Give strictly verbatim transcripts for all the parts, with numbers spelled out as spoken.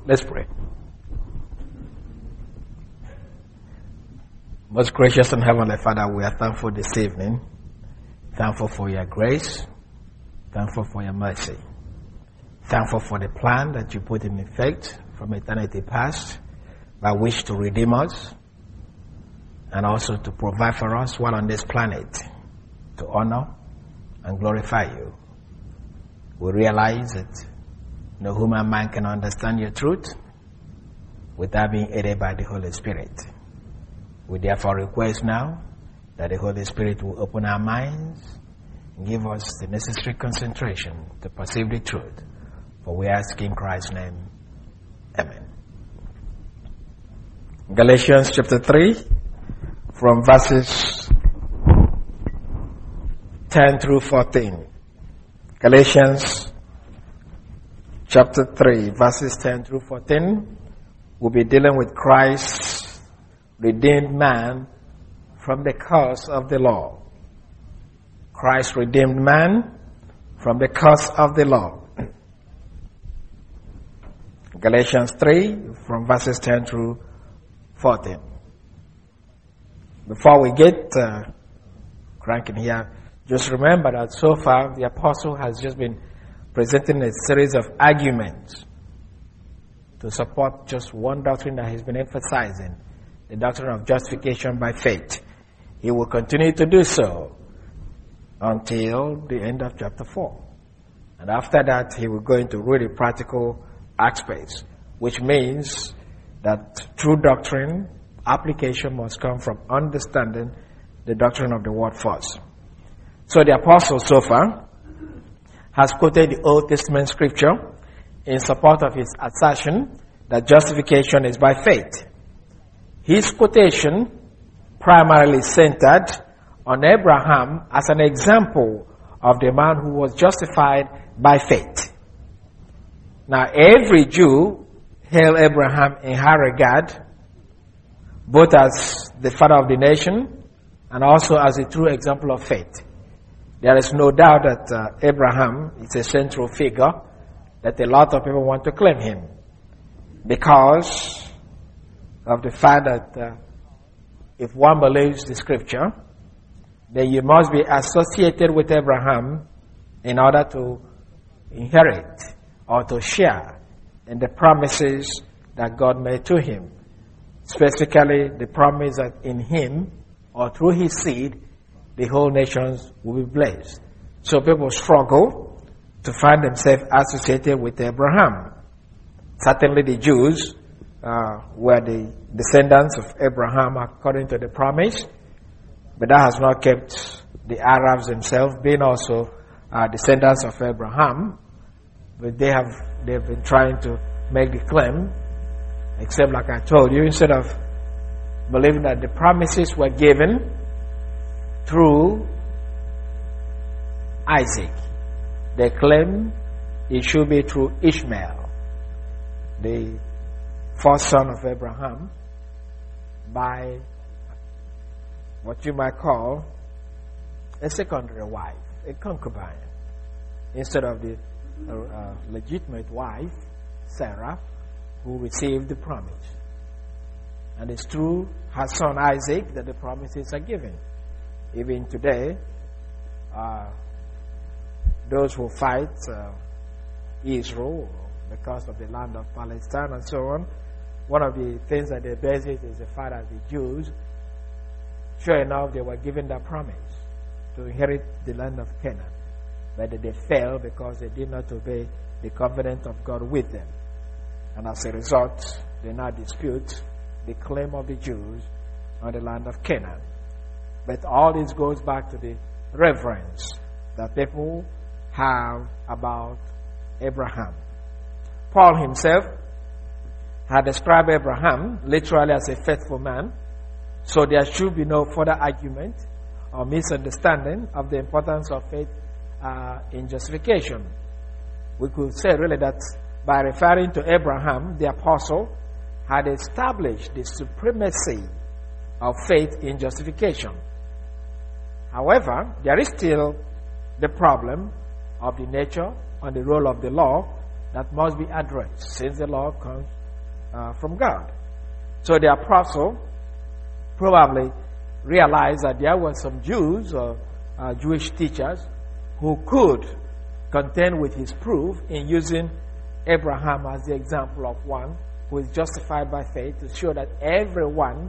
Let's pray. Most gracious and heavenly Father, we are thankful this evening. Thankful for your grace. Thankful for your mercy. Thankful for the plan that you put in effect from eternity past by which to redeem us and also to provide for us while on this planet to honor and glorify you. We realize that no human mind can understand your truth without being aided by the Holy Spirit. We therefore request now that the Holy Spirit will open our minds and give us the necessary concentration to perceive the truth. For we ask in Christ's name. Amen. Galatians chapter three, from verses ten through fourteen. Galatians chapter three, verses ten through fourteen. We'll be dealing with Christ's redeemed man from the curse of the law. Christ redeemed man from the curse of the law. Galatians three, from verses ten through fourteen. Before we get uh, cranking here, just remember that so far the apostle has just been presenting a series of arguments to support just one doctrine that he's been emphasizing, the doctrine of justification by faith. He will continue to do so until the end of chapter four. And after that, he will go into really practical aspects, which means that true doctrine application must come from understanding the doctrine of the word first. So the apostle so far has quoted the Old Testament scripture in support of his assertion that justification is by faith. His quotation primarily centered on Abraham as an example of the man who was justified by faith. Now, every Jew held Abraham in high regard, both as the father of the nation and also as a true example of faith. There is no doubt that uh, Abraham is a central figure that a lot of people want to claim him because of the fact that uh, if one believes the scripture, then you must be associated with Abraham in order to inherit or to share in the promises that God made to him. Specifically, the promise that in him or through his seed, the whole nations will be blessed. So people struggle to find themselves associated with Abraham. Certainly the Jews uh, were the descendants of Abraham according to the promise, but that has not kept the Arabs themselves being also uh, descendants of Abraham. But they have they've been trying to make the claim, except like I told you, instead of believing that the promises were given through Isaac, they claim it should be through Ishmael, the first son of Abraham, by what you might call a secondary wife, a concubine, instead of the uh, uh, legitimate wife, Sarah, who received the promise. And it's through her son Isaac that the promises are given. Even today, uh, those who fight uh, Israel because of the land of Palestine and so on, one of the things that they base it is the fact that the Jews, sure enough, they were given that promise to inherit the land of Canaan. But they failed because they did not obey the covenant of God with them. And as a result, they now dispute the claim of the Jews on the land of Canaan. But all this goes back to the reverence that people have about Abraham. Paul himself had described Abraham literally as a faithful man, so there should be no further argument or misunderstanding of the importance of faith uh, in justification. We could say really that by referring to Abraham, the apostle had established the supremacy of faith in justification. However, there is still the problem of the nature and the role of the law that must be addressed, since the law comes uh, from God. So the apostle probably realized that there were some Jews or uh, Jewish teachers who could contend with his proof in using Abraham as the example of one who is justified by faith, to show that everyone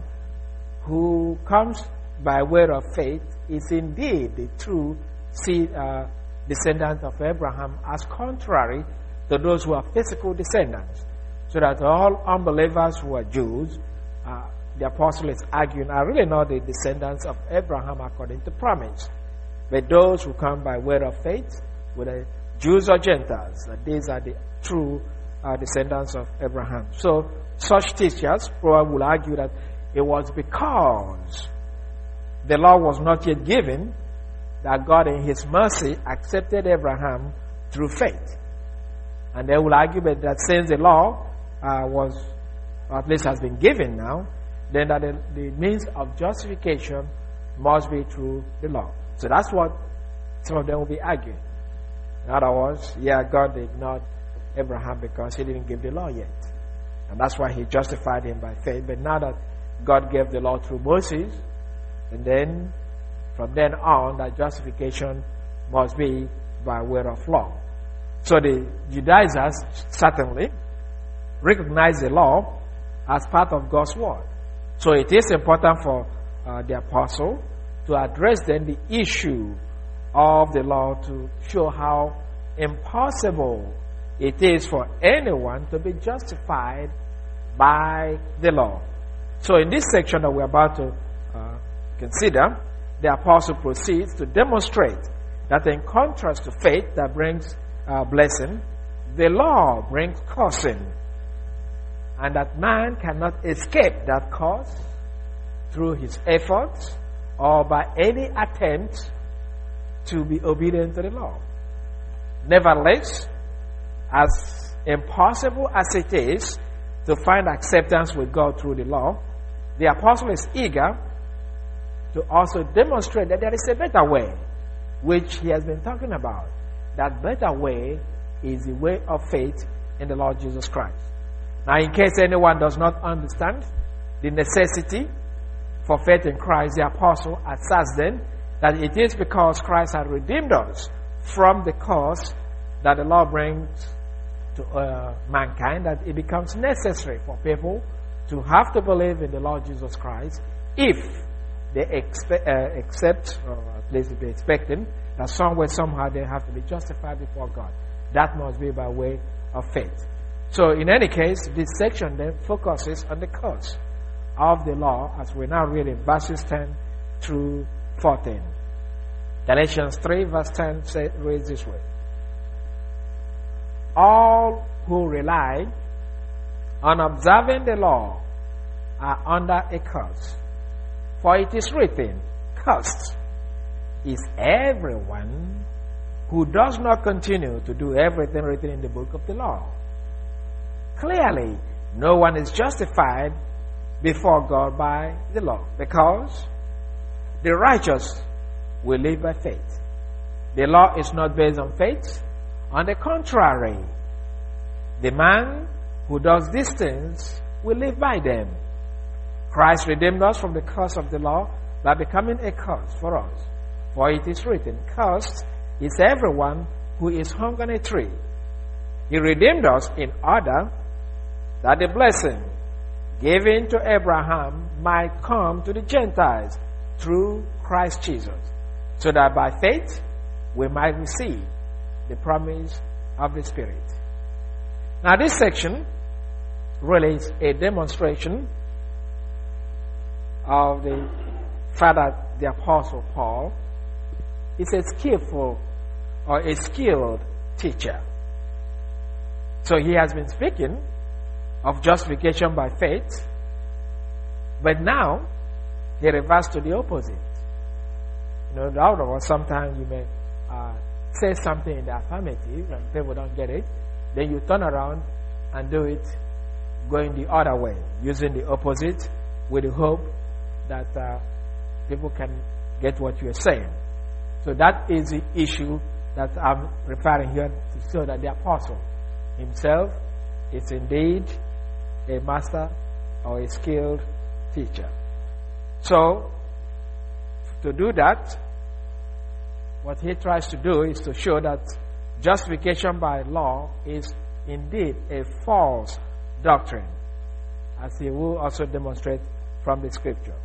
who comes by way of faith is indeed the true seed, uh, descendant of Abraham, as contrary to those who are physical descendants. So that all unbelievers who are Jews, uh, the apostle is arguing, are really not the descendants of Abraham according to promise, but those who come by way of faith, whether Jews or Gentiles, that these are the true uh, descendants of Abraham. So such teachers probably will argue that it was because the law was not yet given that God in his mercy accepted Abraham through faith. And they will argue that since the law uh, was, or at least has been given now, then that the, the means of justification must be through the law. So that's what some of them will be arguing. In other words, yeah, God ignored Abraham because he didn't give the law yet. And that's why he justified him by faith. But now that God gave the law through Moses, and then from then on, that justification must be by way of law. So the Judaizers certainly recognize the law as part of God's word. So it is important for uh, the apostle to address then the issue of the law, to show how impossible it is for anyone to be justified by the law. So in this section that we're about to uh, consider, the apostle proceeds to demonstrate that in contrast to faith that brings uh, blessing, the law brings cursing, and that man cannot escape that curse through his efforts or by any attempt to be obedient to the law. Nevertheless, as impossible as it is to find acceptance with God through the law, the apostle is eager to also demonstrate that there is a better way, which he has been talking about. That better way is the way of faith in the Lord Jesus Christ. Now, in case anyone does not understand the necessity for faith in Christ, the apostle asserts then that it is because Christ has redeemed us from the curse that the law brings to uh, mankind that it becomes necessary for people to have to believe in the Lord Jesus Christ if they expe- uh, accept, or at least if they expecting, that somewhere, somehow they have to be justified before God. That must be by way of faith. So in any case, this section then focuses on the curse of the law, as we now read in verses ten through fourteen. Galatians three verse ten say, reads this way: all who rely on observing the law are under a curse. For it is written, cursed is everyone who does not continue to do everything written in the book of the law. Clearly, no one is justified before God by the law, because the righteous will live by faith. The law is not based on faith. On the contrary, the man who does these things will live by them. Christ redeemed us from the curse of the law by becoming a curse for us. For it is written, cursed is everyone who is hung on a tree. He redeemed us in order that the blessing given to Abraham might come to the Gentiles through Christ Jesus, so that by faith we might receive the promise of the Spirit. Now this section really is a demonstration of the fact that the Apostle Paul is a skillful or a skilled teacher. So he has been speaking of justification by faith, but now he reverts to the opposite. You know, in other words, sometimes you may uh, say something in the affirmative and people don't get it. Then you turn around and do it going the other way, using the opposite with the hope that uh, people can get what you're saying. So that is the issue that I'm referring here to show that the apostle himself is indeed a master or a skilled teacher. So, to do that, what he tries to do is to show that justification by law is indeed a false doctrine, as he will also demonstrate from the scripture.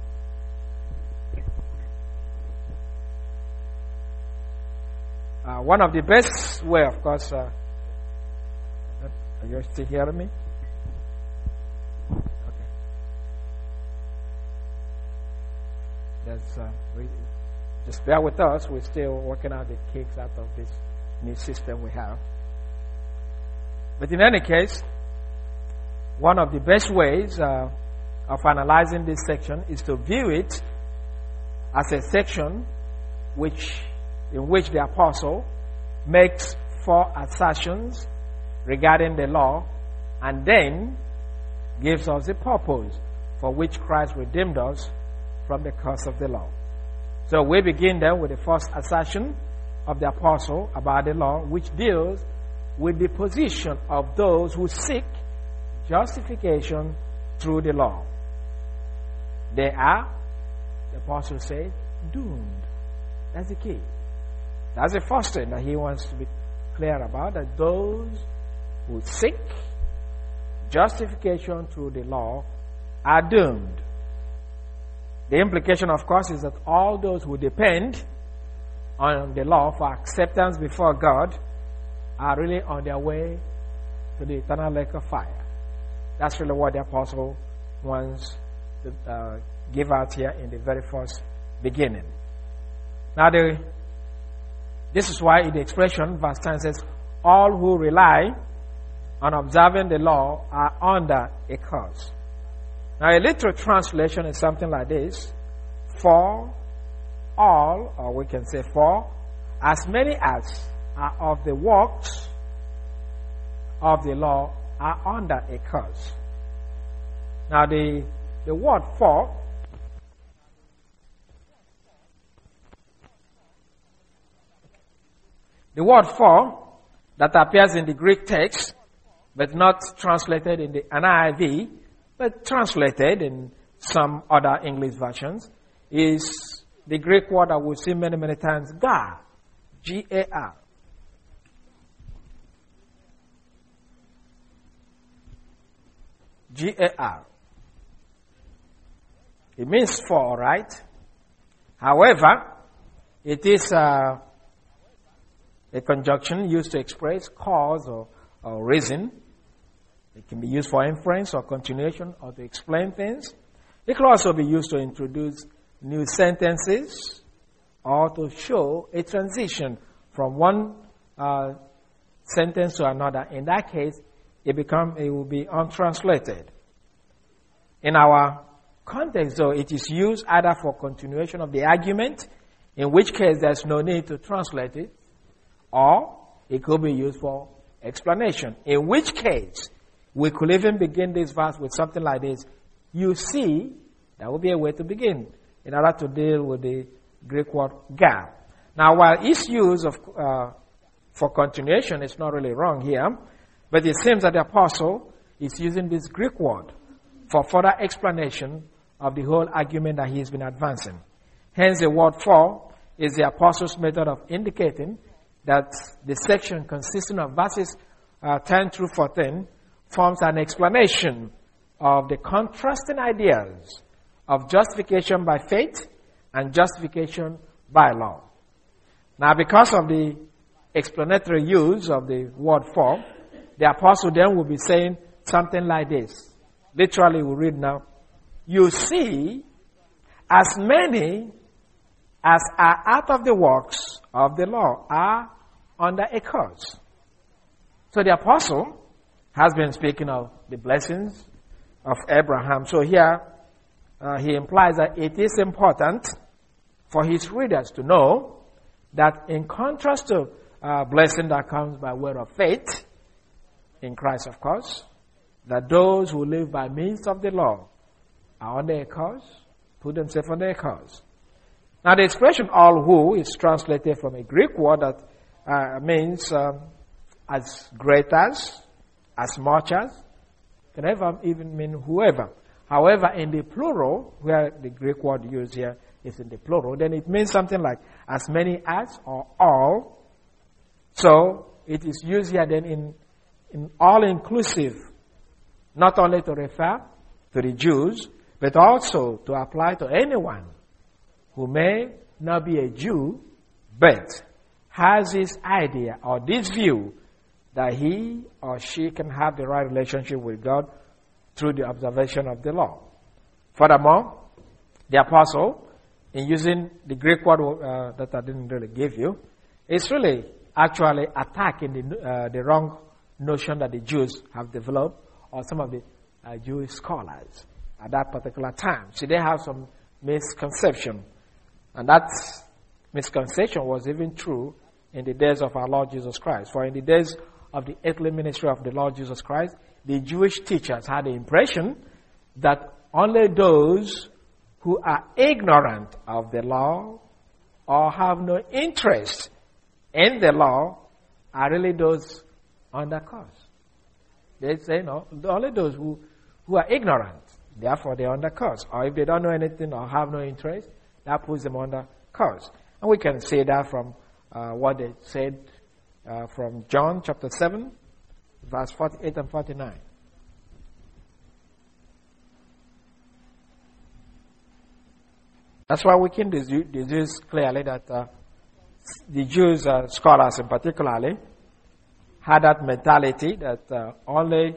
Uh, one of the best way, of course, uh, are you still hearing me? Okay. That's, uh, we, just bear with us. We're still working out the kinks out of this new system we have. But in any case, one of the best ways uh, of analyzing this section is to view it as a section which, in which the apostle makes four assertions regarding the law and then gives us the purpose for which Christ redeemed us from the curse of the law. So we begin then with the first assertion of the apostle about the law, which deals with the position of those who seek justification through the law. They are, the apostle says, doomed. That's the key. That's the first thing that he wants to be clear about, that those who seek justification through the law are doomed. The implication, of course, is that all those who depend on the law for acceptance before God are really on their way to the eternal lake of fire. That's really what the apostle wants to uh, give out here in the very first beginning. Now, the, this is why in the expression, verse ten says, all who rely on observing the law are under a curse. Now, a literal translation is something like this: for all, or we can say for as many as are of the works of the law are under a curse. Now, the, the word for the word for that appears in the Greek text, but not translated in the N I V, but translated in some other English versions, is the Greek word that we see many, many times, gar, G A R. G A R. It means for, right? However, it is uh, a conjunction used to express cause or, or reason. It can be used for inference or continuation or to explain things. It can also be used to introduce new sentences or to show a transition from one uh, sentence to another. In that case, it become it will be untranslated. In our context, though, it is used either for continuation of the argument, in which case there's no need to translate it, or it could be used for explanation, in which case we could even begin this verse with something like this. You see, that would be a way to begin in order to deal with the Greek word gar. Now, while its use of, uh, for continuation is not really wrong here, but it seems that the apostle is using this Greek word for further explanation of the whole argument that he has been advancing. Hence, the word for is the apostle's method of indicating that the section consisting of verses uh, ten through fourteen forms an explanation of the contrasting ideas of justification by faith and justification by law. Now, because of the explanatory use of the word for, the apostle then will be saying something like this. Literally, we read now, you see, as many as are out of the works of the law are under a curse. So the apostle has been speaking of the blessings of Abraham. So here, uh, he implies that it is important for his readers to know that in contrast to uh, blessing that comes by word of faith, in Christ, of course, that those who live by means of the law are under a curse, put themselves under a curse. Now, the expression all who is translated from a Greek word that uh, means um, as great as, as much as, can ever even mean whoever. However, in the plural, where the Greek word used here is in the plural, then it means something like as many as or all. So it is used here then in, in all-inclusive, not only to refer to the Jews, but also to apply to anyone who may not be a Jew, but has this idea or this view that he or she can have the right relationship with God through the observation of the law. Furthermore, the apostle, in using the Greek word uh, that I didn't really give you, is really actually attacking the, uh, the wrong notion that the Jews have developed, or some of the uh, Jewish scholars at that particular time. See, they have some misconception, and that misconception was even true in the days of our Lord Jesus Christ. For in the days of the earthly ministry of the Lord Jesus Christ, the Jewish teachers had the impression that only those who are ignorant of the law or have no interest in the law are really those under curse. They say, no, only those who, who are ignorant, therefore they are under curse. Or if they don't know anything or have no interest, that puts them under curse. And we can say that from uh, what they said uh, from John chapter seven, verse forty-eight and forty-nine. That's why we can deduce clearly that uh, the Jews uh, scholars in particularly had that mentality that uh, only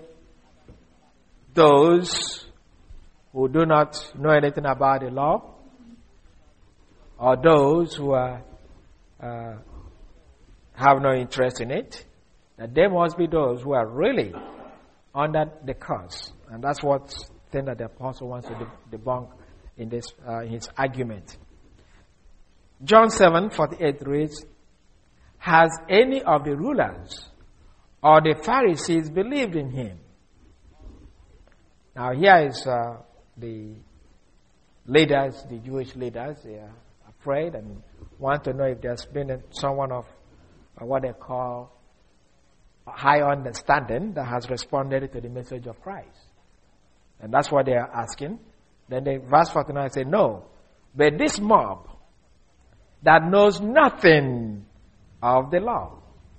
those who do not know anything about the law, or those who are, uh, have no interest in it, that they must be those who are really under the curse. And that's what thing that the apostle wants to de- debunk in this uh, in his argument. John seven forty-eight reads, "Has any of the rulers or the Pharisees believed in him?" Now here is uh, the leaders, the Jewish leaders, they are afraid and want to know if there's been someone of uh, what they call high understanding that has responded to the message of Christ. And that's what they are asking. Then the verse forty-nine says, "No, but this mob that knows nothing of the law,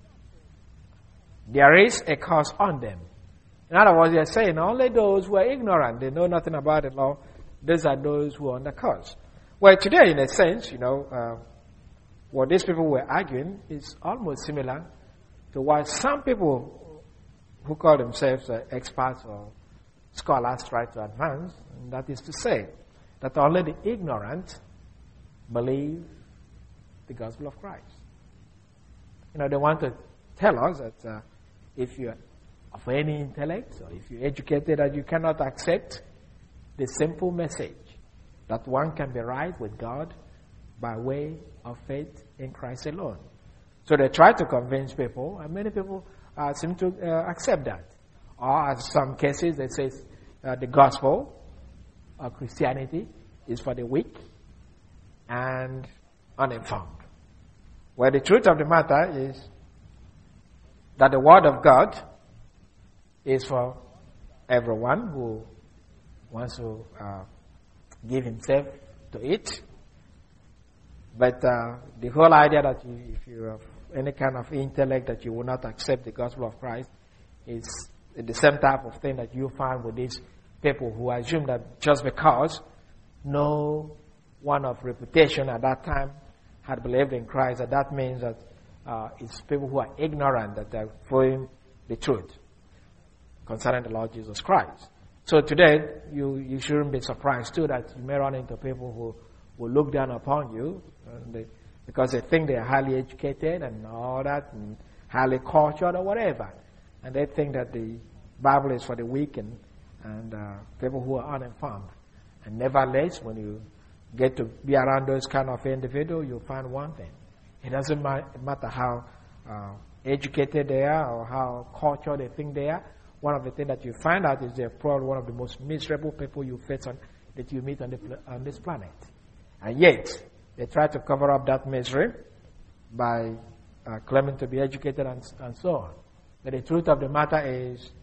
there is a curse on them." In other words, they are saying only those who are ignorant, they know nothing about the law, those are those who are under curse. Well, today, in a sense, you know, uh, what these people were arguing is almost similar to what some people who call themselves uh, experts or scholars try to advance, and that is to say that only the ignorant believe the gospel of Christ. You know, they want to tell us that uh, if you're of any intellect or if you're educated, that you cannot accept the simple message that one can be right with God by way of faith in Christ alone. So they try to convince people, and many people uh, seem to uh, accept that. Or in some cases, they say uh, the gospel of Christianity is for the weak and uninformed. Well, the truth of the matter is that the Word of God is for everyone who wants to uh, give himself to it. But uh, the whole idea that you, if you have any kind of intellect that you will not accept the gospel of Christ is the same type of thing that you find with these people who assume that just because no one of reputation at that time had believed in Christ, that that means that uh, it's people who are ignorant that are following the truth concerning the Lord Jesus Christ. So today, you, you shouldn't be surprised too that you may run into people who will look down upon you and they, because they think they are highly educated and all that, and highly cultured or whatever. And they think that the Bible is for the weak and, and uh, people who are uninformed. And nevertheless, when you get to be around those kind of individuals, you'll find one thing. It doesn't matter how uh, educated they are or how cultured they think they are. One of the things that you find out is they're probably one of the most miserable people you face on, that you meet on, the, on this planet. And yet, they try to cover up that misery by uh, claiming to be educated and, and so on. But the truth of the matter is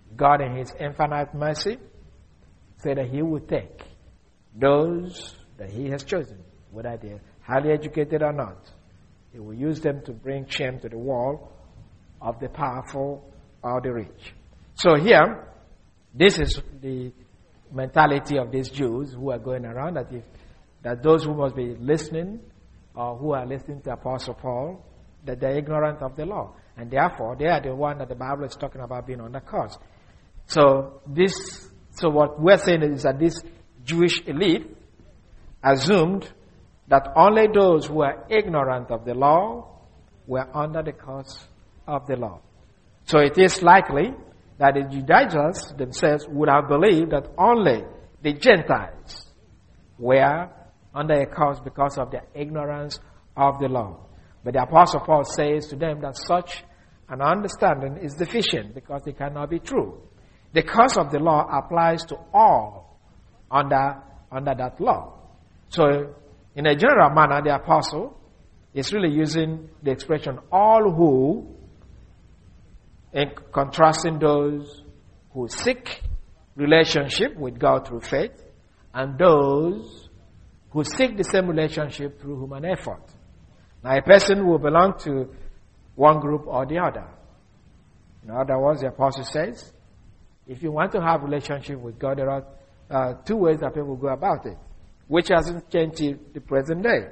God in His infinite mercy said that He would take those that He has chosen, whether they're highly educated or not. He will use them to bring shame to the wall of the powerful or the rich. So here, this is the mentality of these Jews who are going around, that if that those who must be listening or who are listening to Apostle Paul, that they're ignorant of the law. And therefore, they are the one that the Bible is talking about being under curse. So this, so what we're saying is that this Jewish elite assumed that only those who are ignorant of the law were under the curse of the law. So it is likely that the Judaizers themselves would have believed that only the Gentiles were under a curse because of their ignorance of the law. But the Apostle Paul says to them that such an understanding is deficient because it cannot be true. The curse of the law applies to all under, under that law. So in a general manner, the Apostle is really using the expression all who, in contrasting those who seek relationship with God through faith and those who seek the same relationship through human effort. Now, a person will belong to one group or the other. In other words, the Apostle says, if you want to have a relationship with God, there are uh, two ways that people go about it, which hasn't changed to the present day.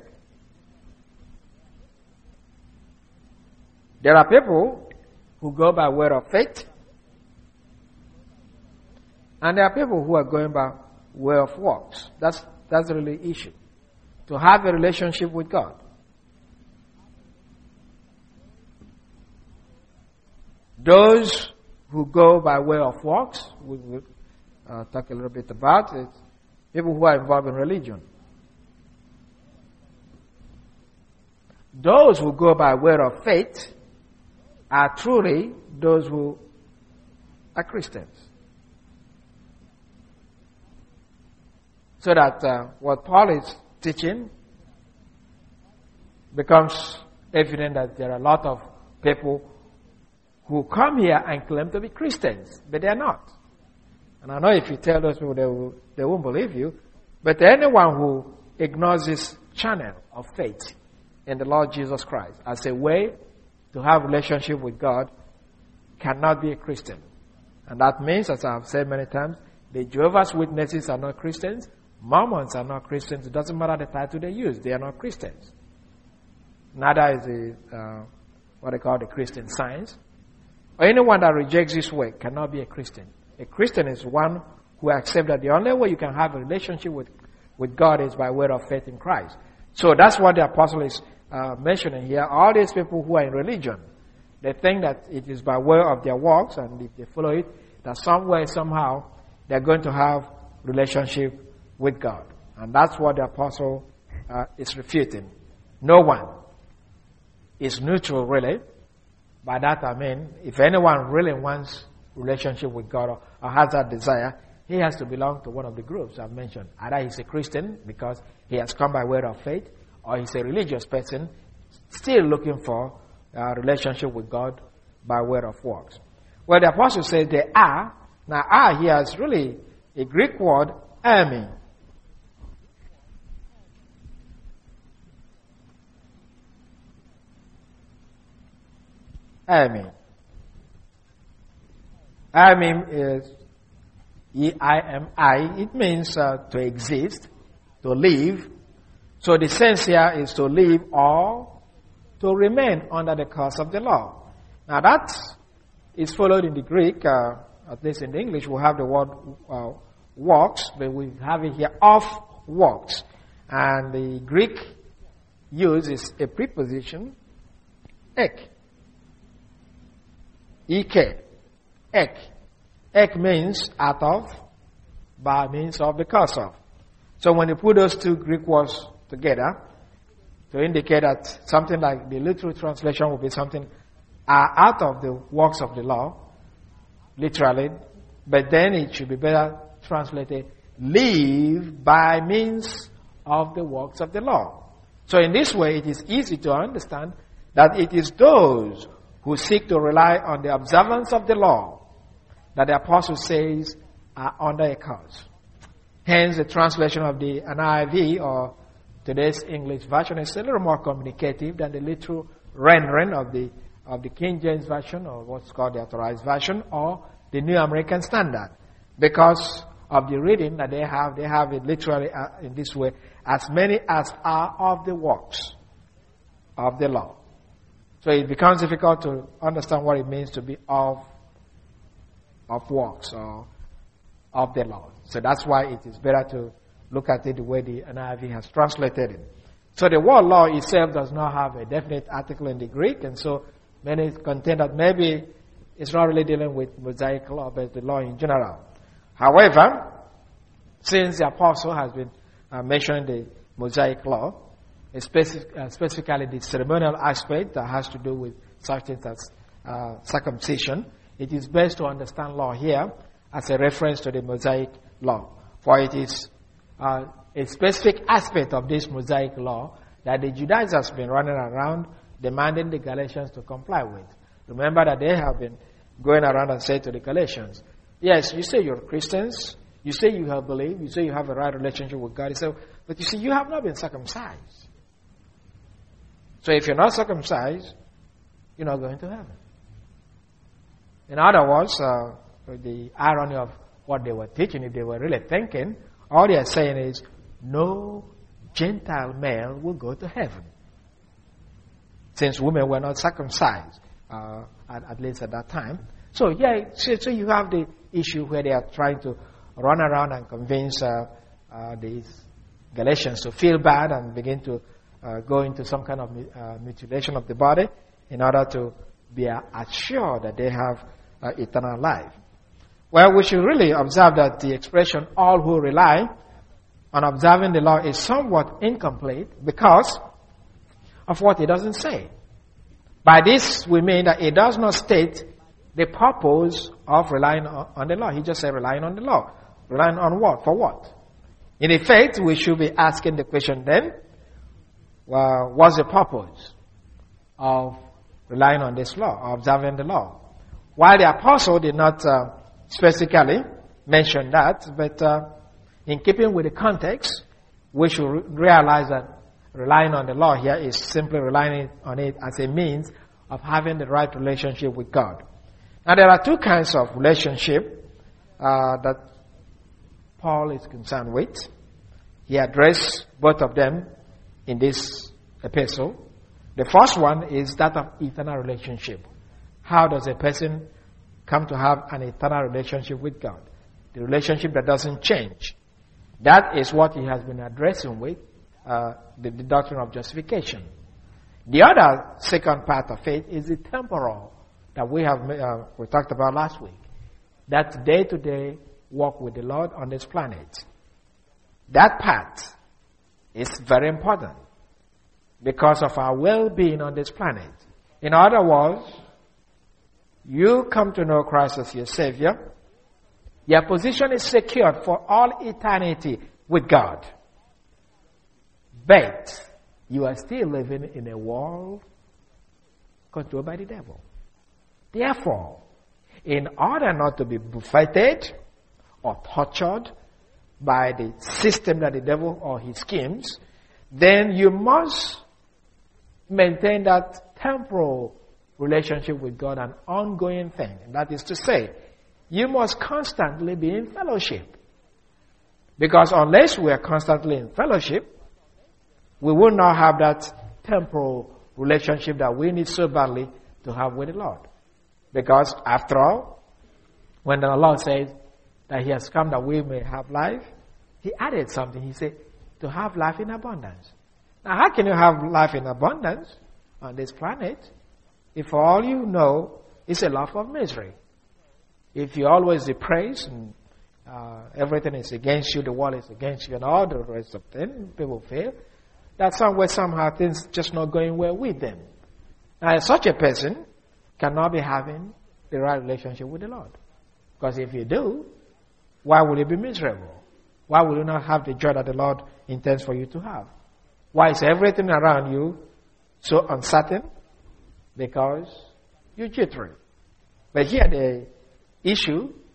There are people who go by word of faith, and there are people who are going by way of works. That's that's really the issue. To have a relationship with God. Those who go by way of works, we will uh, talk a little bit about it. People who are involved in religion. Those who go by way of faith are truly those who are Christians. So that uh, what Paul is teaching becomes evident that there are a lot of people who come here and claim to be Christians, but they are not. And I know if you tell those people, they, will, they won't believe you. But anyone who ignores this channel of faith in the Lord Jesus Christ as a way to have a relationship with God cannot be a Christian. And that means, as I've said many times, the Jehovah's Witnesses are not Christians. Mormons are not Christians. It doesn't matter the title they use. They are not Christians. Neither is the, uh, what they call the Christian Science. Or anyone that rejects this way cannot be a Christian. A Christian is one who accepts that the only way you can have a relationship with, with God is by way of faith in Christ. So that's what the apostle is uh, mentioning here. All these people who are in religion, they think that it is by way of their works, and if they follow it, that somewhere, somehow, they're going to have relationship with God. And that's what the apostle uh, is refuting. No one is neutral, really. By that I mean, if anyone really wants relationship with God or, or has that desire, he has to belong to one of the groups I've mentioned. Either he's a Christian because he has come by way of faith, or he's a religious person still looking for a relationship with God by way of works. Well, the apostle says they are. Now, are here is really a Greek word, army. Army. Army is E I M I. It means uh, to exist, to live. So the sense here is to live or to remain under the curse of the law. Now that is followed in the Greek, uh, at least in the English, we have the word uh, works, but we have it here of works. And the Greek use is a preposition, ek. Ek. Ek. Ek means out of, by means of, because of. So when you put those two Greek words together, to indicate that something like the literal translation will be something are out of the works of the law, literally, but then it should be better translated, live by means of the works of the law. So in this way, it is easy to understand that it is those who seek to rely on the observance of the law that the apostle says are under a curse. Hence, the translation of the N I V or today's English version is a little more communicative than the literal rendering of the of the King James Version, or what's called the Authorized Version, or the New American Standard. Because of the reading that they have, they have it literally uh, in this way: as many as are of the works of the law. So it becomes difficult to understand what it means to be of of works or of the law. So that's why it is better to look at it the way the N I V has translated it. So the word law itself does not have a definite article in the Greek, and so many contend that maybe it's not really dealing with Mosaic law, but the law in general. However, since the apostle has been uh, mentioning the Mosaic law, specific, uh, specifically the ceremonial aspect that has to do with such things as uh, circumcision, it is best to understand law here as a reference to the Mosaic law. For it is uh, a specific aspect of this Mosaic law that the Judaizers have been running around demanding the Galatians to comply with. Remember that they have been going around and saying to the Galatians, yes, you say you're Christians, you say you have believed, you say you have a right relationship with God, so, but you see, you have not been circumcised. So if you're not circumcised, you're not going to heaven. In other words, uh, the irony of what they were teaching, if they were really thinking, all they are saying is, no Gentile male will go to heaven. Since women were not circumcised, uh, at, at least at that time. So, yeah, so, so you have the issue where they are trying to run around and convince uh, uh, these Galatians to feel bad and begin to uh, go into some kind of uh, mutilation of the body in order to be uh, assured that they have uh, eternal life. Well, we should really observe that the expression, all who rely on observing the law, is somewhat incomplete because of what it doesn't say. By this, we mean that it does not state the purpose of relying on the law. He just said relying on the law. Relying on what? For what? In effect, we should be asking the question then, well, what's the purpose of relying on this law, or observing the law? While the apostle did not uh, specifically mention that, but uh, in keeping with the context, we should re- realize that relying on the law here is simply relying on it as a means of having the right relationship with God. Now, there are two kinds of relationship uh, that Paul is concerned with. He addressed both of them in this epistle. The first one is that of eternal relationship. How does a person come to have an eternal relationship with God? The relationship that doesn't change. That is what he has been addressing with uh, the, the doctrine of justification. The other second part of it is the temporal that we have uh, we talked about last week. That's day-to-day walk with the Lord on this planet. That part is very important because of our well-being on this planet. In other words, you come to know Christ as your Savior, your position is secured for all eternity with God. But you are still living in a world controlled by the devil. Therefore, in order not to be buffeted or tortured by the system that the devil or his schemes, then you must maintain that temporal relationship with God, an ongoing thing. And that is to say, you must constantly be in fellowship. Because unless we are constantly in fellowship, we will not have that temporal relationship that we need so badly to have with the Lord. Because after all, when the Lord says that He has come that we may have life, He added something. He said, to have life in abundance. Now, how can you have life in abundance on this planet if for all you know it's a life of misery? If you're always depressed and uh, everything is against you, the world is against you, and all the rest of them, people feel that somewhere, somehow, things just not going well with them. Now, such a person cannot be having the right relationship with the Lord. Because if you do, why will you be miserable? Why will you not have the joy that the Lord intends for you to have? Why is everything around you so uncertain? Because you're jittery. But here the issue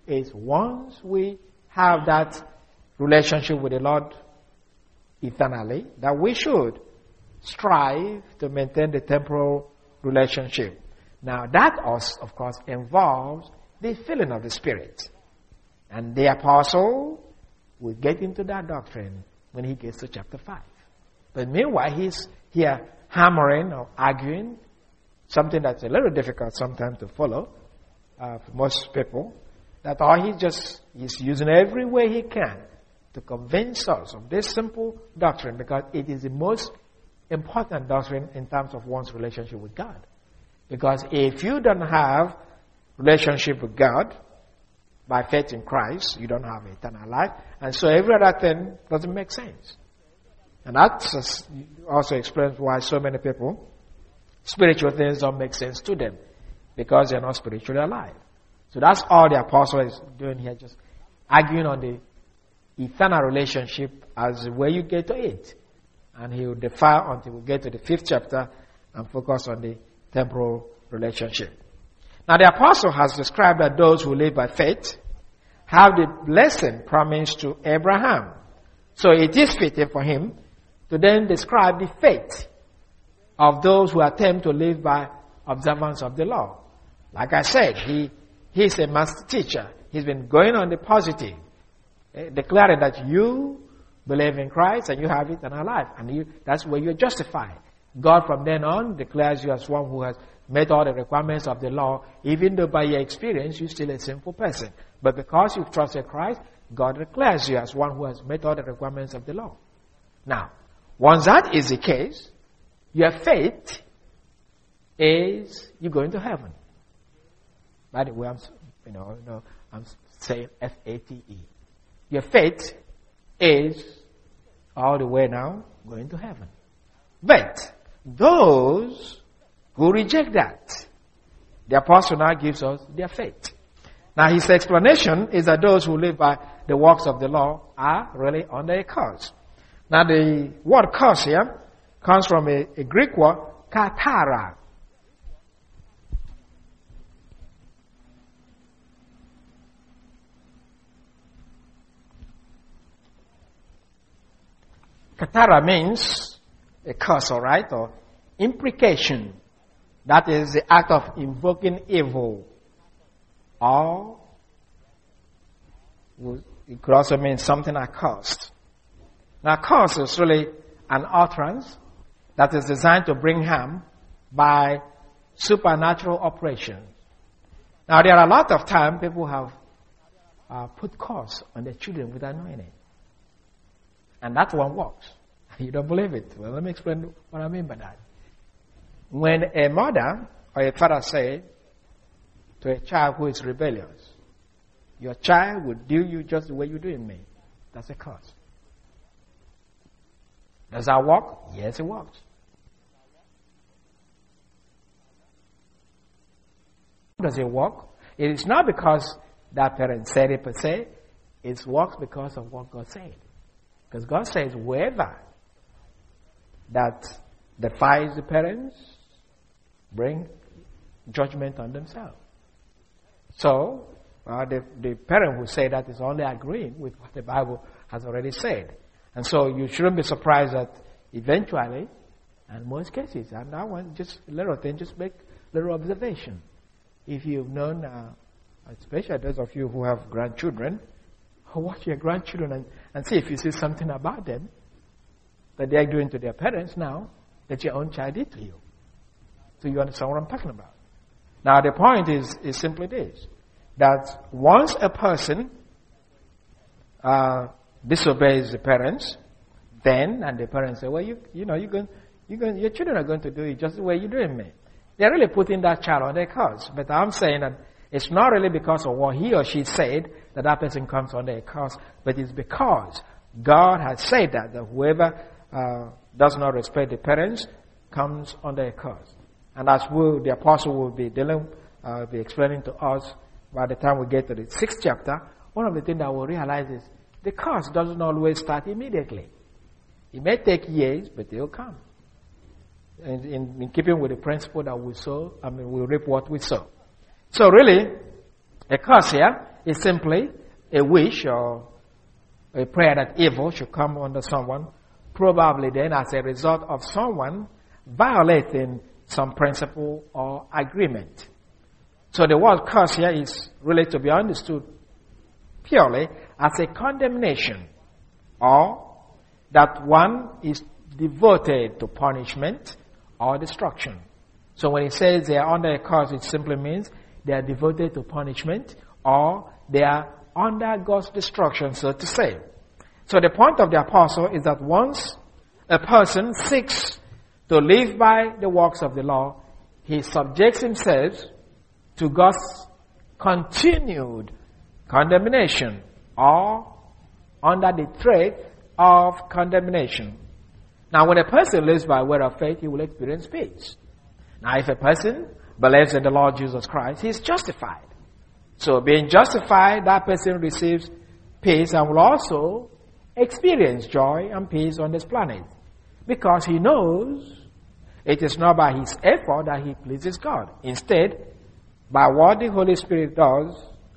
is once we have that relationship with the Lord eternally, that we should strive to maintain the temporal relationship. Now that, also, of course, involves the filling of the Spirit. And the apostle will get into that doctrine when he gets to chapter five. But meanwhile, he's here hammering or arguing something that's a little difficult sometimes to follow uh, for most people. That all he just is using every way he can to convince us of this simple doctrine, because it is the most important doctrine in terms of one's relationship with God. Because if you don't have relationship with God by faith in Christ, you don't have eternal life, and so every other thing doesn't make sense. And that also explains why so many people, spiritual things don't make sense to them, because they're not spiritually alive. So that's all the apostle is doing here, just arguing on the eternal relationship as the way you get to it. And he will defer until we get to the fifth chapter and focus on the temporal relationship. Now the apostle has described that those who live by faith have the blessing promised to Abraham. So it is fitting for him to then describe the faith of those who attempt to live by observance of the law. Like I said, he he's a master teacher. He's been going on the positive, eh, declaring that you believe in Christ and you have eternal life, and you, that's where you're justified. God from then on declares you as one who has met all the requirements of the law, even though by your experience you're still a sinful person. But because you've trusted Christ, God declares you as one who has met all the requirements of the law. Now, once that is the case, your faith is you're going to heaven. By the way, I'm, you know, you know, I'm saying F A T E. Your faith is all the way now going to heaven. But those who reject that, the apostle now gives us their faith. Now his explanation is that those who live by the works of the law are really under a curse. Now the word curse here comes from a, a Greek word, katara. Katara means a curse, all right, or imprecation. That is the act of invoking evil. Or it could also mean something accursed. Now, curse is really an utterance that is designed to bring harm by supernatural operations. Now, there are a lot of times people have uh, put curse on their children without knowing it. And that one works. You don't believe it? Well, let me explain what I mean by that. When a mother or a father say to a child who is rebellious, your child will do you just the way you're doing me, that's a curse. Does that work? Yes, it works. Does it work? It is not because that parent said it per se. It works because of what God said. Because God says, whoever that defies the parents bring judgment on themselves. So, uh, the, the parent who say that is only agreeing with what the Bible has already said. And so you shouldn't be surprised that eventually, and most cases, and that one, just a little thing, just make a little observation. If you've known, uh, especially those of you who have grandchildren, watch your grandchildren and, and see if you see something about them that they are doing to their parents now that your own child did to you. So you understand what I'm talking about. Now the point is, is simply this, that once a person uh, disobeys the parents, then, and the parents say, well, you you know, you're going, you're going, your children are going to do it just the way you're doing me. They're really putting that child on their curse. But I'm saying that it's not really because of what he or she said that that person comes under a curse, but it's because God has said that, that whoever uh, does not respect the parents comes under a curse. And as we, the apostle will be dealing, uh, be explaining to us by the time we get to the sixth chapter, one of the things that we'll realize is the curse doesn't always start immediately. It may take years, but they'll come. In, in, in keeping with the principle that we sow, I mean, we reap what we sow. So really, a curse here is simply a wish or a prayer that evil should come under someone, probably then as a result of someone violating some principle or agreement. So the word curse here is really to be understood purely as a condemnation, or that one is devoted to punishment or destruction. So when it says they are under a curse, it simply means they are devoted to punishment or they are under God's destruction, so to say. So the point of the apostle is that once a person seeks to live by the works of the law, he subjects himself to God's continued condemnation or under the threat of condemnation. Now, when a person lives by word of faith, he will experience peace. Now, if a person believes in the Lord Jesus Christ, he is justified. So, being justified, that person receives peace and will also experience joy and peace on this planet, because he knows it is not by his effort that he pleases God. Instead, by what the Holy Spirit does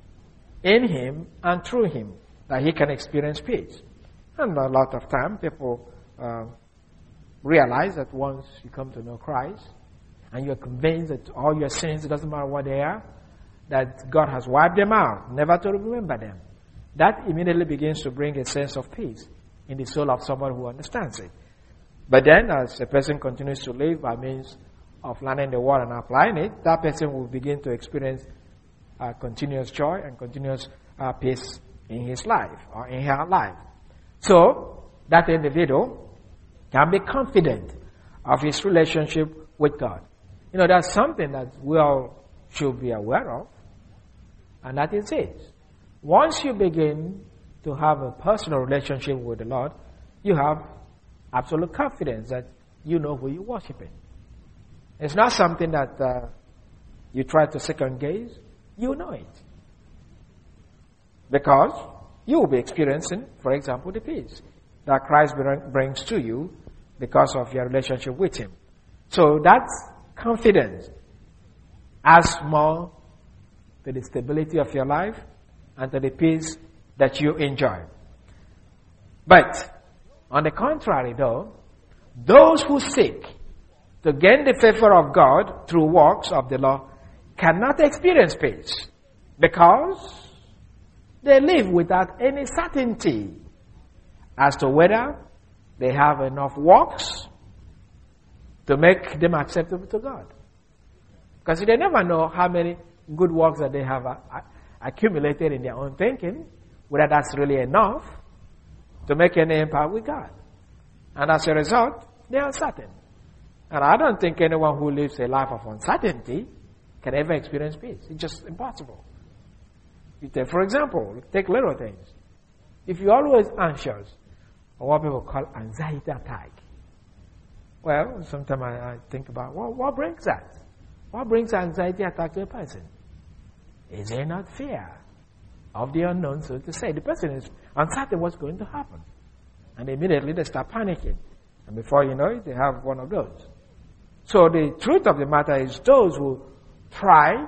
in him and through him, that he can experience peace. And a lot of time, people uh, realize that once you come to know Christ, and you're convinced that all your sins, it doesn't matter what they are, that God has wiped them out, never to remember them. That immediately begins to bring a sense of peace in the soul of someone who understands it. But then, as a person continues to live by means of learning the word and applying it, that person will begin to experience uh, continuous joy and continuous uh, peace in his life or in her life. So, that individual can be confident of his relationship with God. You know, that's something that we all should be aware of, and that is it. Once you begin to have a personal relationship with the Lord, you have absolute confidence that you know who you're worshiping. It's not something that uh, you try to second guess. You know it. Because you will be experiencing, for example, the peace that Christ brings to you because of your relationship with Him. So that confidence adds more to the stability of your life and to the peace that you enjoy. But, on the contrary though, those who seek to gain the favor of God through works of the law cannot experience peace, because they live without any certainty as to whether they have enough works to make them acceptable to God. Because they never know how many good works that they have accumulated in their own thinking, whether that's really enough to make any impact with God. And as a result, they are uncertain. And I don't think anyone who lives a life of uncertainty can ever experience peace. It's just impossible. You take, for example, take little things. If you're always anxious, or what people call anxiety attack, well, sometimes I, I think about, well, what brings that? What brings anxiety attack to a person? Is there not fear of the unknown, so to say? The person is uncertain what's going to happen. And immediately they start panicking. And before you know it, they have one of those. So the truth of the matter is, those who try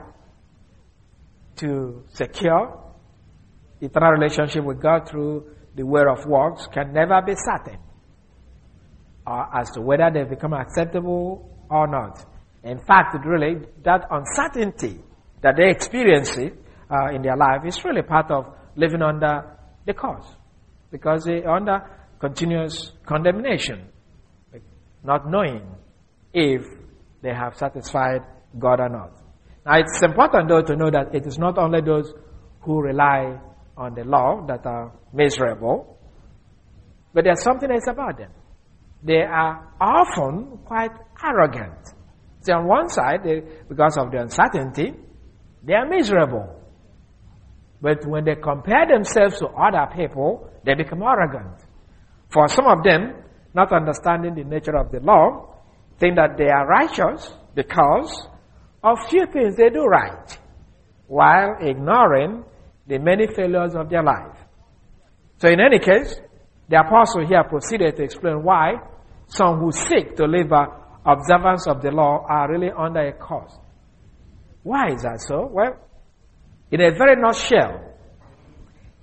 to secure eternal relationship with God through the way of works can never be certain uh, as to whether they become acceptable or not. In fact, really, that uncertainty that they experience it, uh, in their life is really part of living under the curse, because they are under continuous condemnation, not knowing if they have satisfied God or not. Now, it's important, though, to know that it is not only those who rely on the law that are miserable, but there's something else about them. They are often quite arrogant. So on one side, they, because of the uncertainty, they are miserable. But when they compare themselves to other people, they become arrogant. For some of them, not understanding the nature of the law, think that they are righteous because of few things they do right, while ignoring the many failures of their life. So in any case, the apostle here proceeded to explain why some who seek to live by observance of the law are really under a curse. Why is that so? Well, in a very nutshell,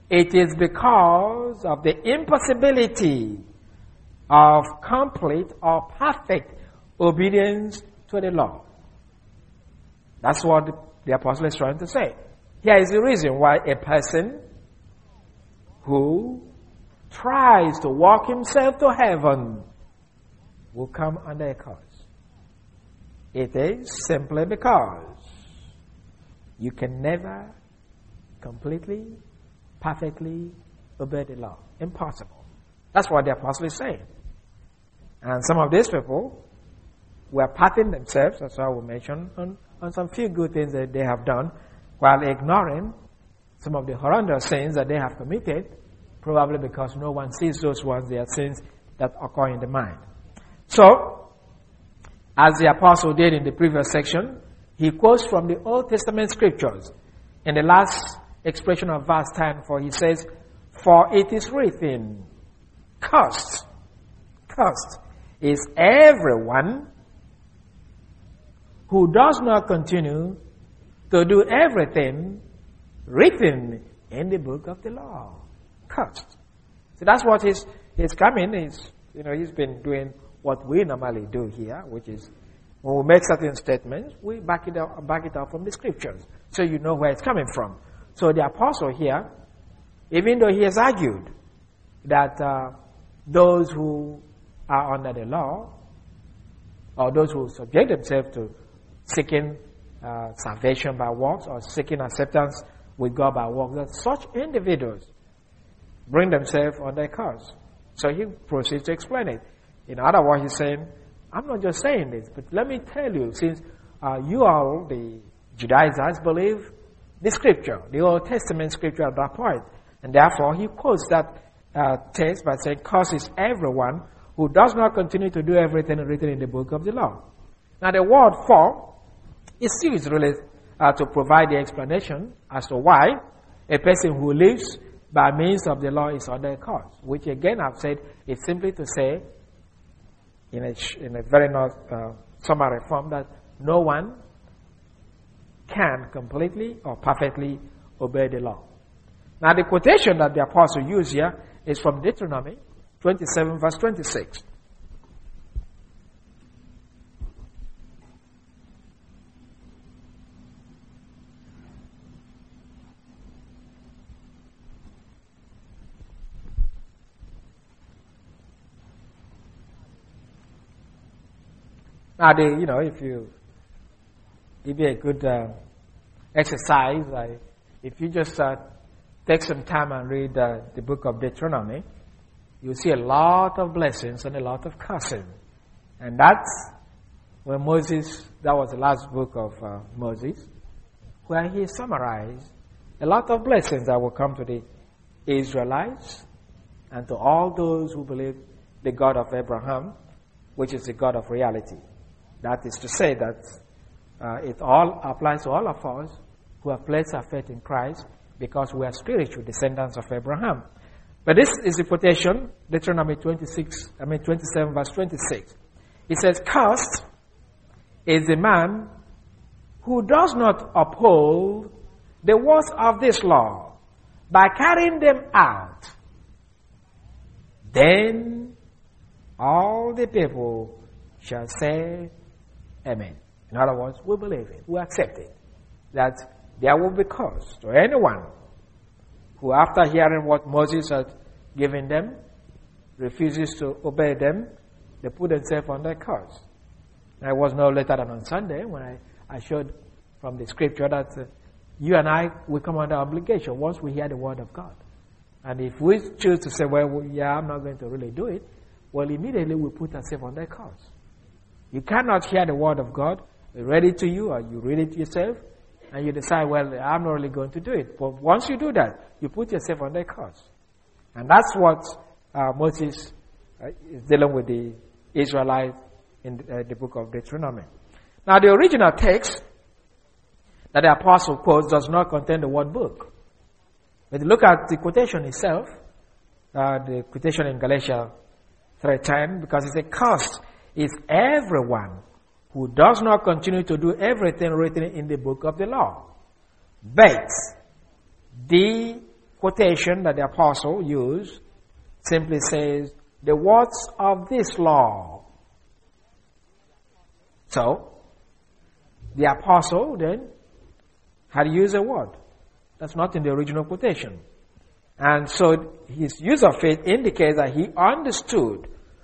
It is because of the impossibility of complete or perfect obedience to the law. That's what the, the apostle is trying to say. Here is the reason why a person who tries to walk himself to heaven will come under a curse. It is simply because you can never completely, perfectly obey the law. Impossible. That's what the apostle is saying. And some of these people were patting themselves, as I will mention, on, on some few good things that they have done, while ignoring some of the horrendous sins that they have committed, probably because no one sees those ones, they are sins that occur in the mind. So, as the apostle did in the previous section, he quotes from the Old Testament scriptures. In the last expression of verse ten, for he says, "For it is written, cursed, cursed is everyone who does not continue to do everything written in the book of the law." Cursed. So that's what he's, he's coming. He's, you know, he's been doing what we normally do here, which is when we make certain statements, we back it up, back it up from the scriptures, so you know where it's coming from. So the apostle here, even though he has argued that uh, those who are under the law, or those who subject themselves to seeking uh, salvation by works or seeking acceptance with God by works, that such individuals bring themselves under a curse. So he proceeds to explain it. In other words, he's saying, I'm not just saying this, but let me tell you, since uh, you all, the Judaizers, believe the scripture, the Old Testament scripture at that point. And therefore, he quotes that uh, text by saying, "Cursed is everyone who does not continue to do everything written in the book of the law." Now, the word "for" is used really uh, to provide the explanation as to why a person who lives by means of the law is under a curse, which again I've said is simply to say, in a, in a very not, uh, summary form, that no one can completely or perfectly obey the law. Now the quotation that the apostle used here is from Deuteronomy twenty-seven verse twenty-six. Now, the, you know, if you, it'd be a good uh, exercise. Like if you just uh, take some time and read uh, the book of Deuteronomy, you'll see a lot of blessings and a lot of cursing. And that's when Moses, that was the last book of uh, Moses, where he summarized a lot of blessings that will come to the Israelites and to all those who believe the God of Abraham, which is the God of reality. That is to say that uh, it all applies to all of us who have placed our faith in Christ because we are spiritual descendants of Abraham. But this is the quotation, Deuteronomy twenty-six, I mean twenty-seven verse twenty-six. It says, "Cursed is the man who does not uphold the words of this law by carrying them out." Then all the people shall say, Amen. In other words, we believe it, we accept it, that there will be curse to anyone who, after hearing what Moses had given them, refuses to obey them. They put themselves under curse. Now, it was no later than on Sunday when I, I showed from the scripture that uh, you and I, we come under obligation once we hear the word of God. And if we choose to say, well, yeah, I'm not going to really do it, well, immediately we put ourselves under curse. You cannot hear the word of God, read it to you, or you read it yourself, and you decide, well, I'm not really going to do it. But once you do that, you put yourself under curse. And that's what uh, Moses uh, is dealing with the Israelites in the, uh, the book of Deuteronomy. Now, the original text that the apostle quotes does not contain the word book. But look at the quotation itself, uh, the quotation in Galatians three ten, because it says, "Cursed is everyone who does not continue to do everything written in the book of the law, but the quotation that the apostle used simply says, the words of this law. So, the apostle then had used a word. That's not in the original quotation. And so his use of it indicates that he understood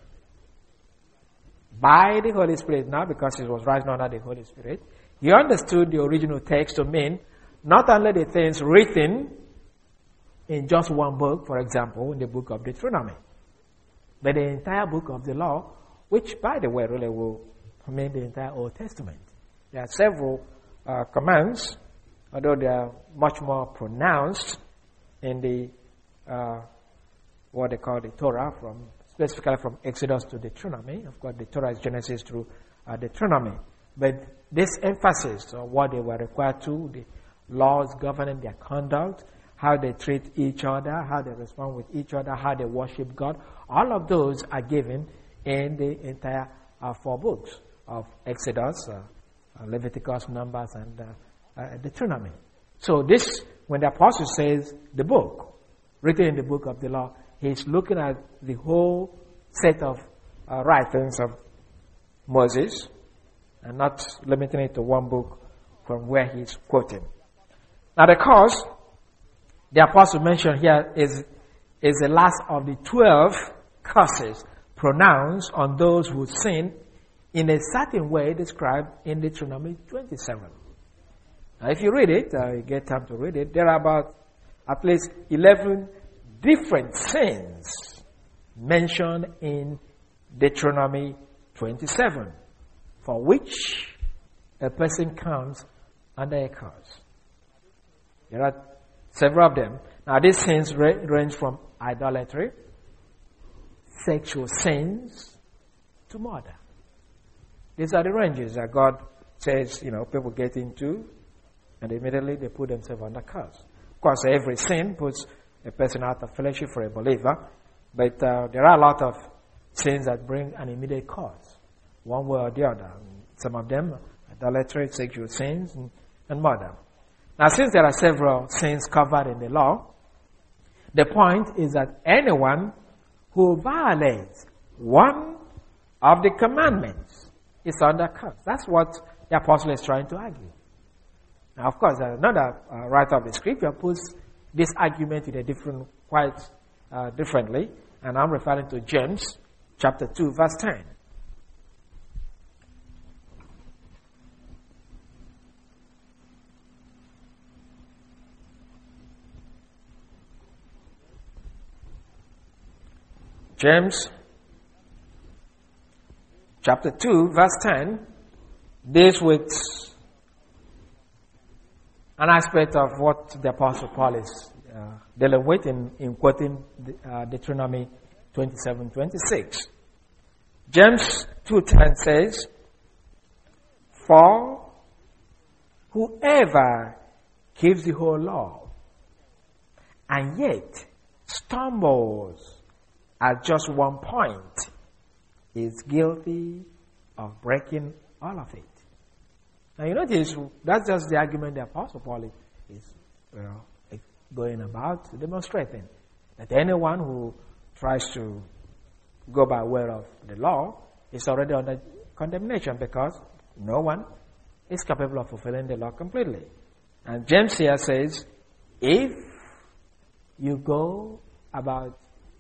by the Holy Spirit now, because he was writing under the Holy Spirit, he understood the original text to mean not only the things written in just one book, for example, in the book of Deuteronomy, but the entire book of the law, which, by the way, really will mean the entire Old Testament. There are several uh, commands, although they are much more pronounced in the uh, what they call the Torah, from specifically from Exodus to Deuteronomy. Of course, the Torah is Genesis through uh, Deuteronomy. But this emphasis on what they were required to, the laws governing their conduct, how they treat each other, how they respond with each other, how they worship God, all of those are given in the entire uh, four books of Exodus, uh, uh, Leviticus, Numbers, and uh, uh, Deuteronomy. So this, when the apostle says the book, written in the book of the law, he's looking at the whole set of uh, writings of Moses and not limiting it to one book from where he's quoting. Now the curse the apostle mentioned here is, is the last of the twelve curses pronounced on those who sin in a certain way described in Deuteronomy twenty-seven. Now if you read it, uh, you get time to read it, there are about at least eleven different sins mentioned in Deuteronomy twenty-seven, for which a person comes under a curse. There are several of them. Now these sins ra- range from idolatry, sexual sins, to murder. These are the ranges that God says, you know, people get into, and immediately they put themselves under curse. Of course, every sin puts a person out of fellowship for a believer, but uh, there are a lot of sins that bring an immediate curse, one way or the other. Some of them, idolatry, sexual sins, and, and murder. Now, since there are several sins covered in the law, the point is that anyone who violates one of the commandments is under curse. That's what the apostle is trying to argue. Now, of course, another uh, writer of the scripture puts this argument in a different, quite uh, differently, and I'm referring to James chapter two, verse ten. James chapter two, verse ten, deals with an aspect of what the Apostle Paul is uh, dealing with in, in quoting uh, Deuteronomy twenty-seven twenty-six. James two ten says, "For whoever keeps the whole law and yet stumbles at just one point is guilty of breaking all of it." Now you notice that's just the argument the Apostle Paul is you know, going about demonstrating. That anyone who tries to go by way of the law is already under condemnation, because no one is capable of fulfilling the law completely. And James here says, if you go about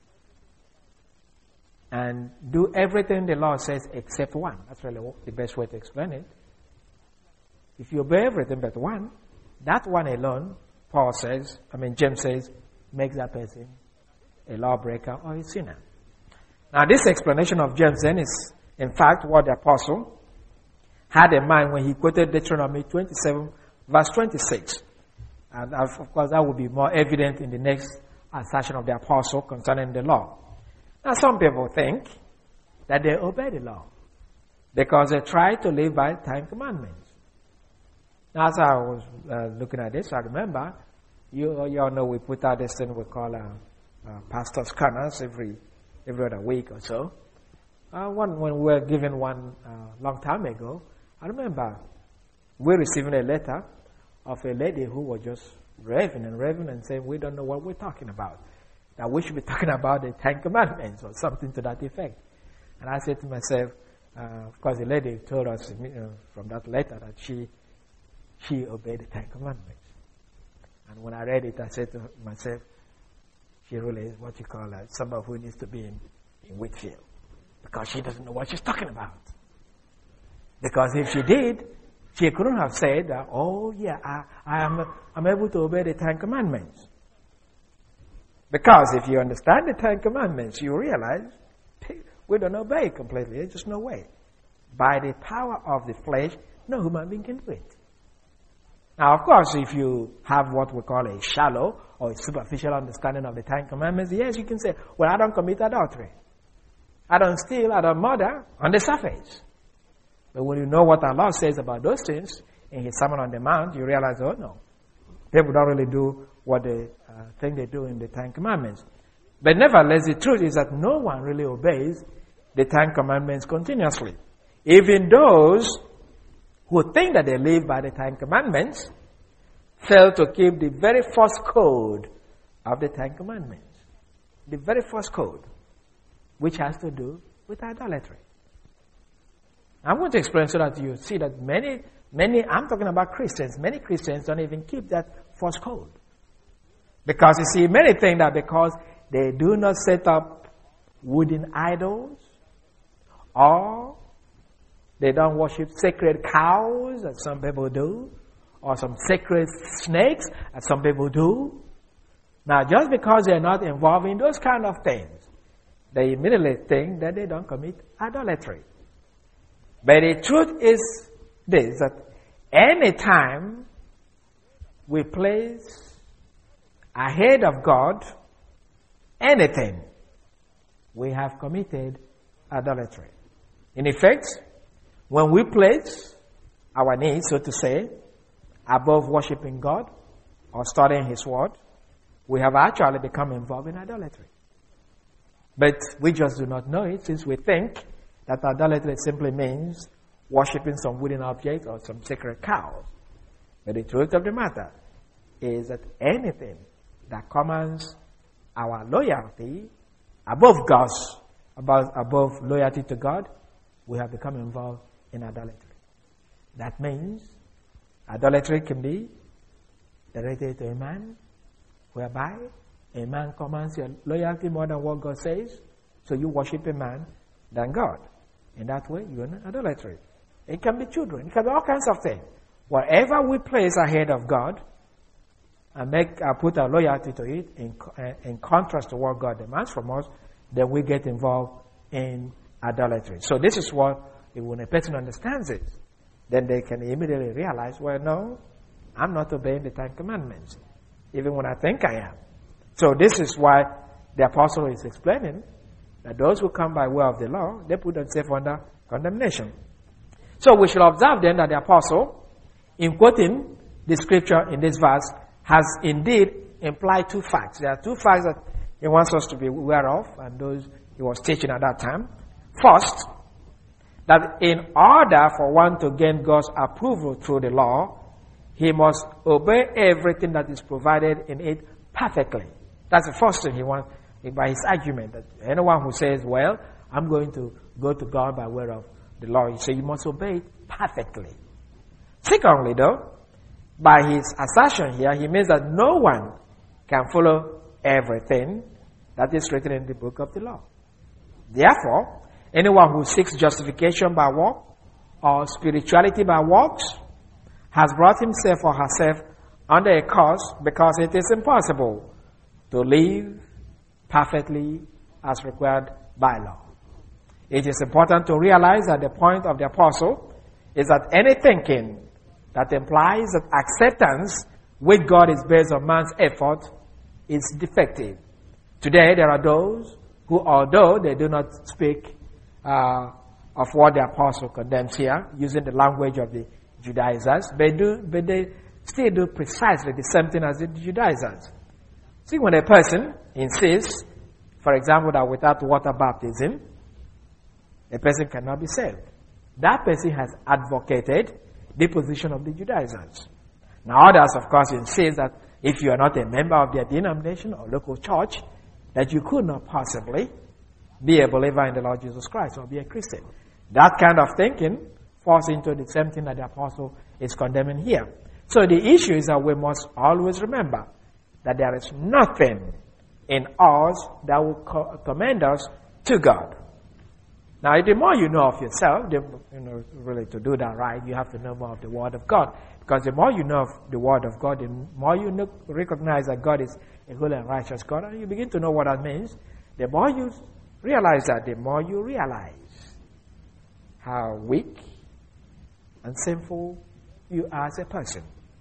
and do everything the law says except one. That's really the best way to explain it. If you obey everything but one, that one alone, Paul says, I mean James says, makes that person a lawbreaker or a sinner. Now this explanation of James then is in fact what the apostle had in mind when he quoted Deuteronomy twenty-seven verse twenty-six. And of course that will be more evident in the next assertion of the apostle concerning the law. Now, some people think that they obey the law because they try to live by Ten Commandments. Now, as I was uh, looking at this, I remember, you, you all know we put out this thing we call uh, uh, Pastor's Corners every every other week or so. Uh, one, when we were given one a uh, long time ago, I remember we receiving a letter of a lady who was just raving and raving and saying, we don't know what we're talking about. That we should be talking about the Ten Commandments or something to that effect. And I said to myself, uh, of course the lady told us you know, from that letter that she she obeyed the Ten Commandments. And when I read it, I said to myself, she really is what you call uh, somebody who needs to be in, in Whitfield. Because she doesn't know what she's talking about. Because if she did, she couldn't have said, that, oh yeah, I, I am I'm able to obey the Ten Commandments. Because if you understand the Ten Commandments, you realize we don't obey it completely. There's just no way. By the power of the flesh, no human being can do it. Now, of course, if you have what we call a shallow or a superficial understanding of the Ten Commandments, yes, you can say, well, I don't commit adultery. I don't steal, I don't murder on the surface. But when you know what our Lord says about those things in His Sermon on the Mount, you realize, oh no, people don't really do what they uh, think they do in the Ten Commandments. But nevertheless, the truth is that no one really obeys the Ten Commandments continuously. Even those who think that they live by the Ten Commandments fail to keep the very first code of the Ten Commandments. The very first code, which has to do with idolatry. I'm going to explain so that you see that many, many, I'm talking about Christians, many Christians don't even keep that first code. Because you see, many think that because they do not set up wooden idols, or they don't worship sacred cows, as some people do, or some sacred snakes, as some people do. Now, just because they're not involved in those kind of things, they immediately think that they don't commit idolatry. But the truth is this, that any time we place ahead of God anything, we have committed idolatry. In effect, when we place our needs, so to say, above worshiping God or studying His Word, we have actually become involved in idolatry. But we just do not know it, since we think that idolatry simply means worshiping some wooden object or some sacred cows. But the truth of the matter is that anything that commands our loyalty above God's, above, above loyalty to God, we have become involved in idolatry. That means idolatry can be directed to a man, whereby a man commands your loyalty more than what God says, so you worship a man than God. In that way, you're in idolatry. It can be children. It can be all kinds of things. Whatever we place ahead of God and make uh, put our loyalty to it in, uh, in contrast to what God demands from us, then we get involved in idolatry. So this is what, when a person understands it, then they can immediately realize, well, no, I'm not obeying the Ten Commandments, even when I think I am. So this is why the apostle is explaining that those who come by way of the law, they put themselves under condemnation. So we should observe then that the apostle, in quoting the scripture in this verse, has indeed implied two facts. There are two facts that he wants us to be aware of, and those he was teaching at that time. First, that in order for one to gain God's approval through the law, he must obey everything that is provided in it perfectly. That's the first thing he wants by his argument, that anyone who says, well, I'm going to go to God by way of the law, he says you must obey it perfectly. Secondly, though, by his assertion here, he means that no one can follow everything that is written in the book of the law. Therefore, anyone who seeks justification by work or spirituality by works has brought himself or herself under a curse, because it is impossible to live perfectly as required by law. It is important to realize that the point of the apostle is that any thinking that implies that acceptance with God is based on man's effort is defective. Today there are those who, although they do not speak uh, of what the apostle condemns here, using the language of the Judaizers, but, do, but they still do precisely the same thing as the Judaizers. See, when a person insists, for example, that without water baptism, a person cannot be saved, that person has advocated the position of the Judaizers. Now others, of course, insist that if you are not a member of their denomination or local church, that you could not possibly be a believer in the Lord Jesus Christ or be a Christian. That kind of thinking falls into the same thing that the apostle is condemning here. So the issue is that we must always remember that there is nothing in us that will co- commend us to God. Now, the more you know of yourself, the, you know, really to do that right, you have to know more of the Word of God. Because the more you know of the Word of God, the more you know, recognize that God is a holy and righteous God, and you begin to know what that means, the more you realize that, the more you realize how weak and sinful you are as a person.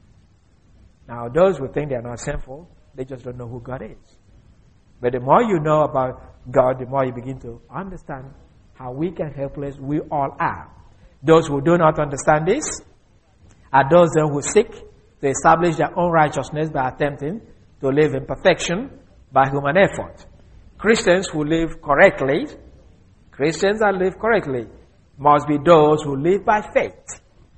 Now, those who think they are not sinful, they just don't know who God is. But the more you know about God, the more you begin to understand how weak and helpless we all are. Those who do not understand this are those then who seek to establish their own righteousness by attempting to live in perfection by human effort. Christians who live correctly, Christians that live correctly, must be those who live by faith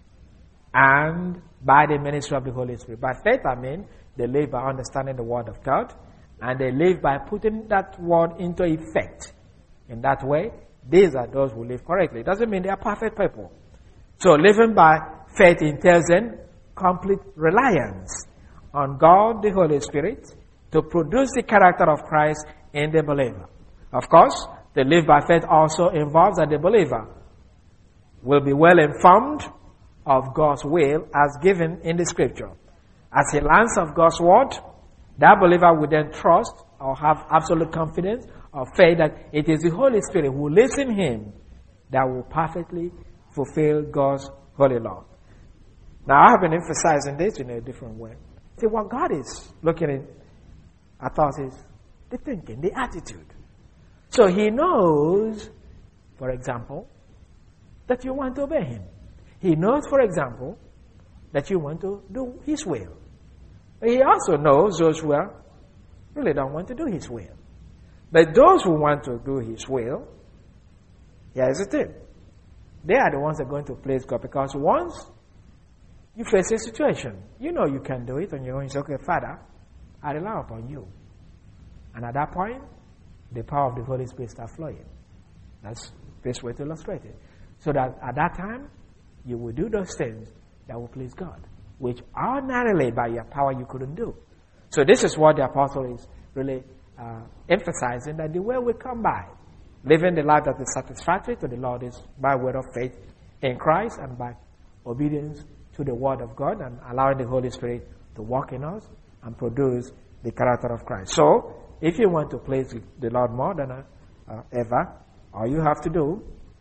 and by the ministry of the Holy Spirit. By faith, I mean they live by understanding the Word of God, and they live by putting that Word into effect. In that way, these are those who live correctly. It doesn't mean they are perfect people. So living by faith entails then complete reliance on God, the Holy Spirit, to produce the character of Christ in the believer. Of course, to live by faith also involves that the believer will be well informed of God's will as given in the Scripture. As he learns of God's Word, that believer will then trust or have absolute confidence or faith that it is the Holy Spirit who lives in him that will perfectly fulfill God's holy law. Now, I have been emphasizing this in a different way. See, what God is looking at, I thought, is the thinking, the attitude. So he knows, for example, that you want to obey him. He knows, for example, that you want to do his will. But he also knows those who are, really don't want to do his will. But those who want to do his will, here's the thing. They are the ones that are going to please God, because once you face a situation, you know you can do it on your own. It's okay, Father, I rely upon you. And at that point, the power of the Holy Spirit starts flowing. That's the best way to illustrate it. So that at that time, you will do those things that will please God, which ordinarily by your power you couldn't do. So this is what the apostle is really uh, emphasizing, that the way we come by living the life that is satisfactory to the Lord is by word of faith in Christ and by obedience to the Word of God and allowing the Holy Spirit to work in us and produce the character of Christ. So, if you want to please the Lord more than uh, uh, ever, all you have to do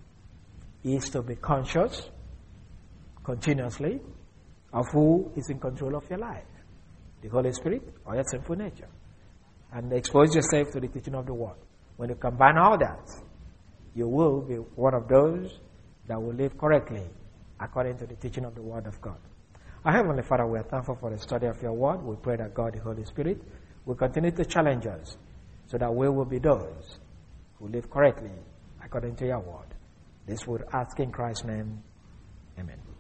is to be conscious continuously of who is in control of your life, the Holy Spirit or your sinful nature, and expose yourself to the teaching of the Word. When you combine all that, you will be one of those that will live correctly according to the teaching of the Word of God. Our Heavenly Father, we are thankful for the study of your Word. We pray that God, the Holy Spirit, will continue to challenge us so that we will be those who live correctly according to your Word. This would ask in Christ's name. Amen.